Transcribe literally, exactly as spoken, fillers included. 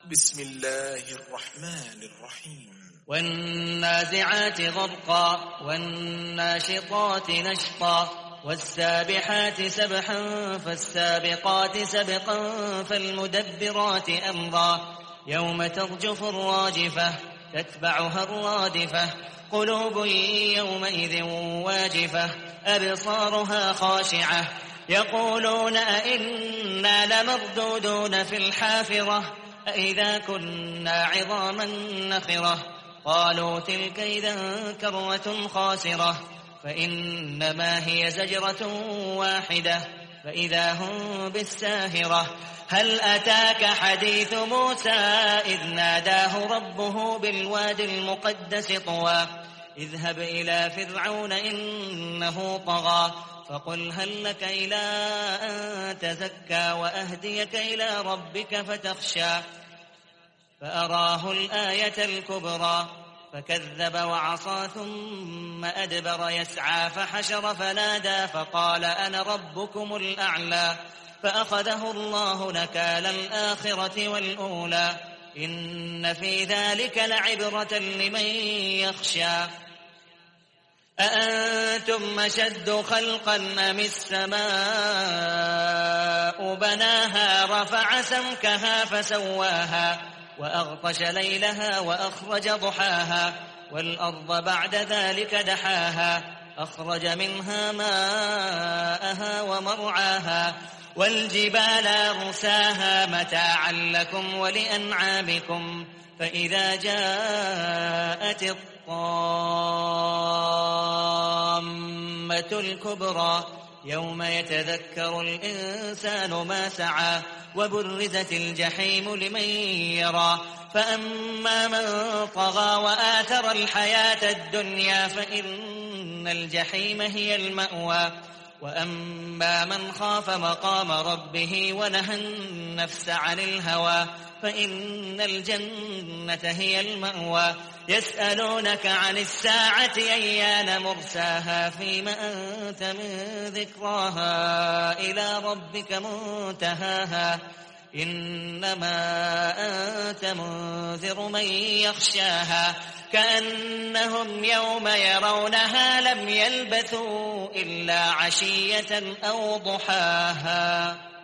بسم الله الرحمن الرحيم والنازعات غرقا والناشطات نشطا والسابحات سبحا فالسابقات سبقا فالمدبرات أمرا يوم ترجف الراجفة تتبعها الرادفة قلوب يومئذ واجفة أبصارها خاشعة يقولون أئنا لمردودون في الحافرة أئذا كنا عظاما نخرة قالوا تلك إذا كرة خاسرة فإنما هي زجرة واحدة فإذا هم بالساهرة هل أتاك حديث موسى إذ ناداه ربه بالواد المقدس طوى اذهب إلى فرعون إنه طغى فقل هل لك إلى أن تزكى وأهديك إلى ربك فتخشى فأراه الآية الكبرى فكذب وعصى ثم أدبر يسعى فحشر فنادى فقال أنا ربكم الأعلى فأخذه الله نكال الآخرة والأولى إن في ذلك لعبرة لمن يخشى أأنتم أشد خلقا أم السماء بناها رفع سمكها فسواها وأغطش ليلها وأخرج ضحاها والأرض بعد ذلك دحاها أخرج منها ماءها ومرعاها والجبال أرساها متاعا لكم ولأنعامكم فإذا جاءت الطامة الكبرى يوم يتذكر الإنسان ما سعى وبرزت الجحيم لمن يرى فأما من طغى وآثر الحياة الدنيا فإن الجحيم هي المأوى وأما من خاف مقام ربه ونهى النفس عن الهوى فإن الجنة هي المأوى يسألونك عن الساعة أيان مرساها فيما أنت من ذكراها إلى ربك منتهاها إنما أنت منذر من يخشاها كأنهم يوم يرونها لم يلبثوا إلا عشية أو ضحاها.